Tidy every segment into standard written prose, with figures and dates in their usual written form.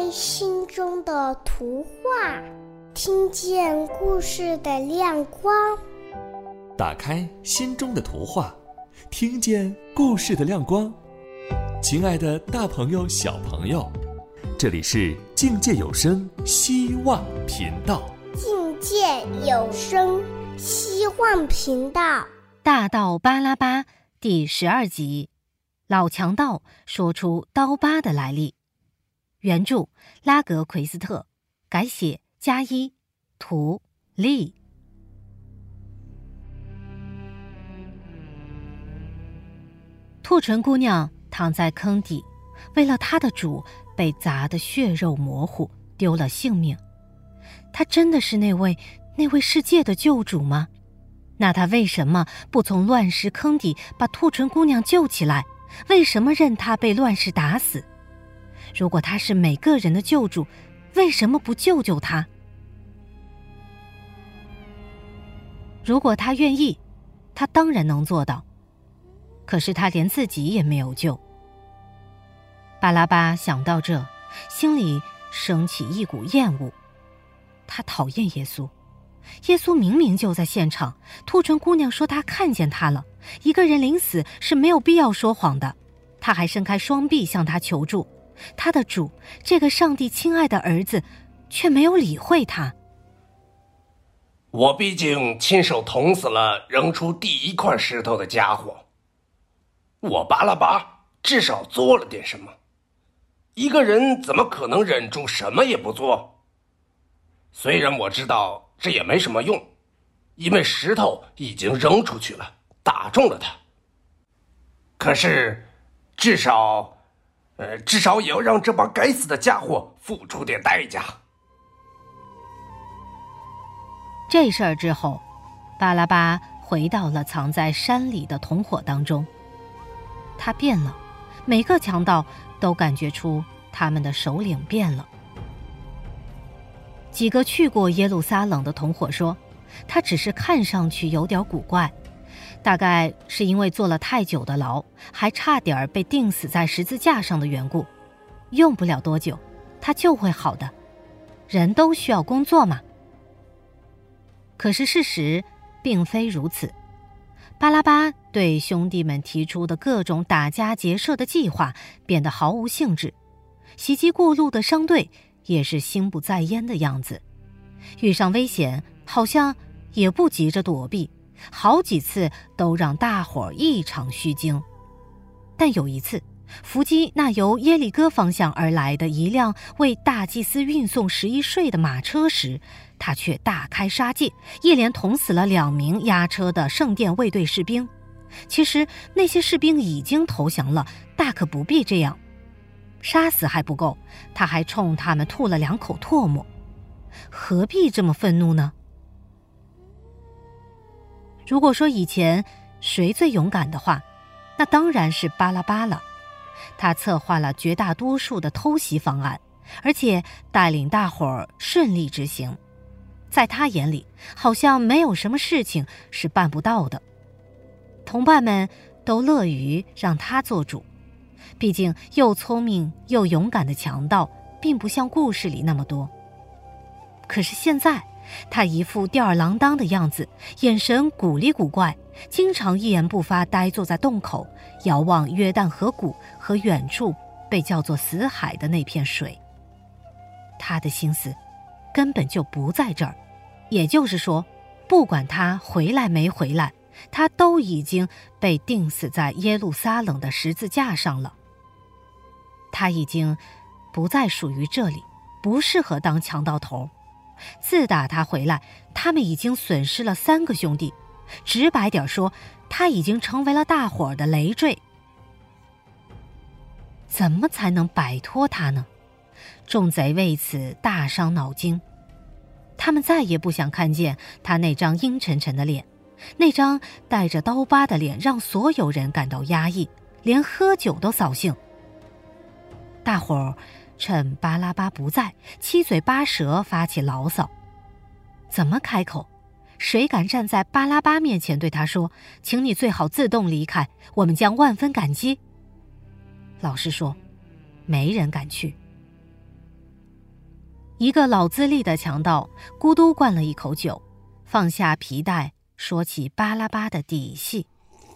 开心中的图画，听见故事的亮光。 打开心中的图画，听见故事的亮光。亲爱的大朋友小朋友，这里是境界有声希望频道。 境界有声希望频道， 大道巴拉巴第12集，老强盗说出刀疤的来历。原著拉格奎斯特，改写加一，图利。兔唇姑娘躺在坑底，为了她的主被砸得血肉模糊，丢了性命。她真的是那位世界的救主吗？那她为什么不从乱石坑底把兔唇姑娘救起来？为什么任她被乱石打死？如果他是每个人的救主，为什么不救救他？如果他愿意，他当然能做到。可是他连自己也没有救。巴拉巴想到这，心里升起一股厌恶。他讨厌耶稣。耶稣明明就在现场，兔唇姑娘说她看见他了。一个人临死是没有必要说谎的。他还伸开双臂向他求助。他的主，这个上帝亲爱的儿子，却没有理会他。 我毕竟亲手捅死了扔出第一块石头的家伙，我巴拉巴至少做了点什么。一个人怎么可能忍住什么也不做？虽然我知道这也没什么用，因为石头已经扔出去了，打中了他。可是至少也要让这帮该死的家伙付出点代价。 这事儿之后，巴拉巴回到了藏在山里的同伙当中。他变了，每个强盗都感觉出他们的首领变了。几个去过耶路撒冷的同伙说，他只是看上去有点古怪，大概是因为坐了太久的牢，还差点被钉死在十字架上的缘故。用不了多久，他就会好的。人都需要工作嘛。可是事实并非如此。巴拉巴对兄弟们提出的各种打家劫舍的计划变得毫无兴致，袭击过路的商队也是心不在焉的样子。遇上危险好像也不急着躲避，好几次都让大伙儿异常虚惊。但有一次伏击那由耶利哥方向而来的一辆为大祭司运送11税的马车时，他却大开杀戒，一连捅死了2名押车的圣殿卫队士兵。其实那些士兵已经投降了，大可不必这样。杀死还不够，他还冲他们吐了2口唾沫。何必这么愤怒呢？如果说以前谁最勇敢的话，那当然是巴拉巴了。他策划了绝大多数的偷袭方案，而且带领大伙儿顺利执行。在他眼里，好像没有什么事情是办不到的。同伴们都乐于让他做主，毕竟又聪明又勇敢的强盗并不像故事里那么多。可是现在他一副吊儿郎当的样子，眼神古里古怪，经常一言不发呆坐在洞口，遥望约旦河谷和远处被叫做死海的那片水。他的心思根本就不在这儿，也就是说，不管他回来没回来，他都已经被钉死在耶路撒冷的十字架上了。他已经不再属于这里，不适合当强盗头。自打他回来，他们已经损失了3个兄弟。直白点说，他已经成为了大伙儿的累赘。怎么才能摆脱他呢？众贼为此大伤脑筋。他们再也不想看见他那张阴沉沉的脸，那张带着刀疤的脸让所有人感到压抑，连喝酒都扫兴。大伙儿趁巴拉巴不在，七嘴八舌发起牢骚。怎么开口？谁敢站在巴拉巴面前对他说，请你最好自动离开，我们将万分感激。老实说，没人敢去。 一个老资历的强盗咕嘟灌了一口酒，放下皮带，说起巴拉巴的底细。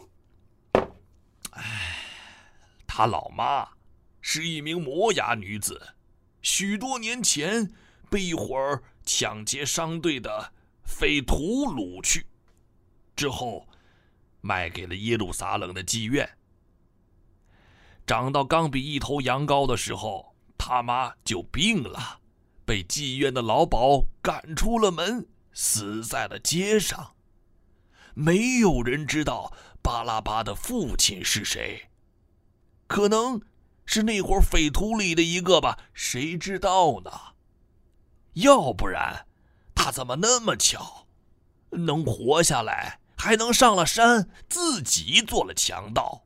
他老妈是一名摩崖女子，许多年前被一伙抢劫商队的匪徒掳去，之后卖给了耶路撒冷的妓院。长到刚比一头羊羔的时候，他妈就病了，被妓院的老鸨赶出了门，死在了街上。没有人知道巴拉巴的父亲是谁，可能是那伙匪徒里的一个吧，谁知道呢？要不然他怎么那么巧能活下来，还能上了山，自己做了强盗？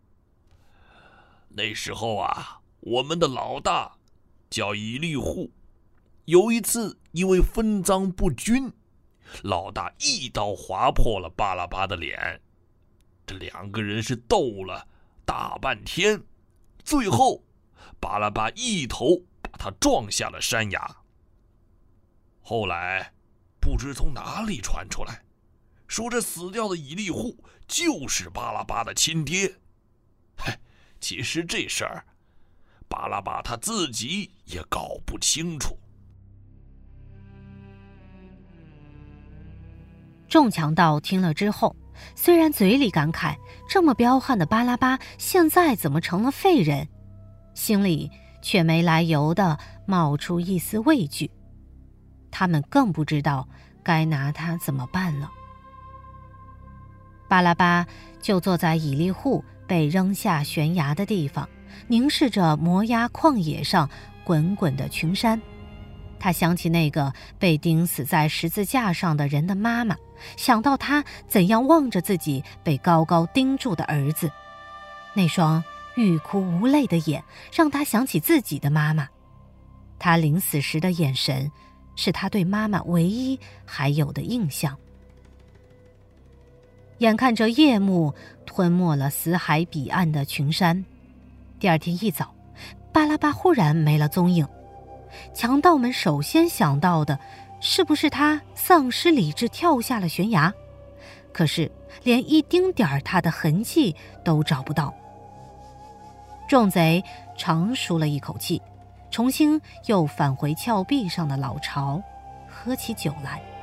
那时候啊，我们的老大叫以利户，有一次因为分赃不均，老大一刀划破了巴拉巴的脸，这两个人是斗了大半天，最后巴拉巴一头把他撞下了山崖。后来不知从哪里传出来，说这死掉的以利户就是巴拉巴的亲爹。其实这事儿巴拉巴他自己也搞不清楚。 众强盗听了之后，虽然嘴里感慨这么彪悍的巴拉巴现在怎么成了废人，心里却没来由地冒出一丝畏惧。他们更不知道该拿他怎么办了。巴拉巴就坐在以利户被扔下悬崖的地方，凝视着摩崖旷野上滚滚的群山。他想起那个被钉死在十字架上的人的妈妈，想到他怎样望着自己被高高钉住的儿子，那双欲哭无泪的眼让他想起自己的妈妈。他临死时的眼神是他对妈妈唯一还有的印象。眼看着夜幕吞没了死海彼岸的群山，第二天一早，巴拉巴忽然没了踪影。强盗们首先想到的是不是他丧失理智跳下了悬崖，可是连一丁点儿他的痕迹都找不到。众贼长舒了一口气，重新又返回峭壁上的老巢，喝起酒来。